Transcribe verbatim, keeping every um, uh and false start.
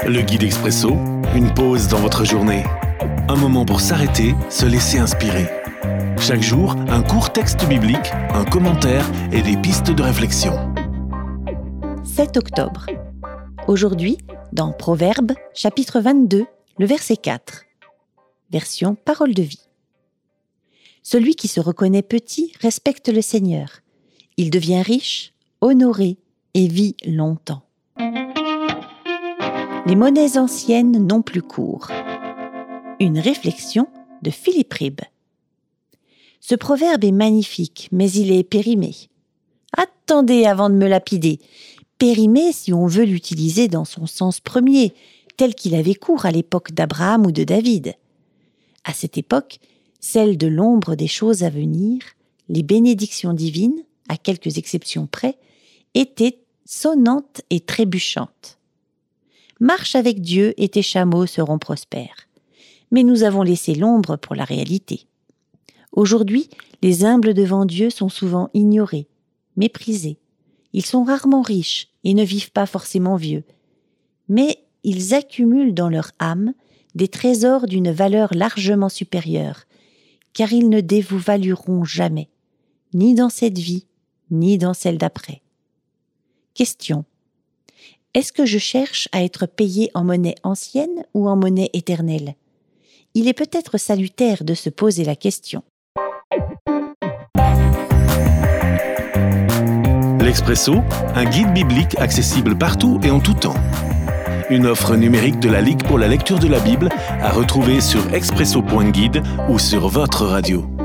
Le guide expresso, une pause dans votre journée. Un moment pour s'arrêter, se laisser inspirer. Chaque jour, un court texte biblique, un commentaire et des pistes de réflexion. sept octobre. Aujourd'hui, dans Proverbes, chapitre vingt-deux, le verset quatre. Version Parole de vie. Celui qui se reconnaît petit respecte le Seigneur. Il devient riche, honoré et vit longtemps. Les monnaies anciennes n'ont plus cours. Une réflexion de Philippe Ribes. Ce proverbe est magnifique, mais il est périmé. Attendez avant de me lapider. Périmé si on veut l'utiliser dans son sens premier, tel qu'il avait cours à l'époque d'Abraham ou de David. À cette époque, celle de l'ombre des choses à venir, les bénédictions divines, à quelques exceptions près, étaient sonnantes et trébuchantes. Marche avec Dieu et tes chameaux seront prospères. Mais nous avons laissé l'ombre pour la réalité. Aujourd'hui, les humbles devant Dieu sont souvent ignorés, méprisés. Ils sont rarement riches et ne vivent pas forcément vieux. Mais ils accumulent dans leur âme des trésors d'une valeur largement supérieure, car ils ne dévalueront jamais, ni dans cette vie, ni dans celle d'après. Question. Est-ce que je cherche à être payé en monnaie ancienne ou en monnaie éternelle ? Il est peut-être salutaire de se poser la question. L'Expresso, un guide biblique accessible partout et en tout temps. Une offre numérique de la Ligue pour la lecture de la Bible à retrouver sur expresso point guide ou sur votre radio.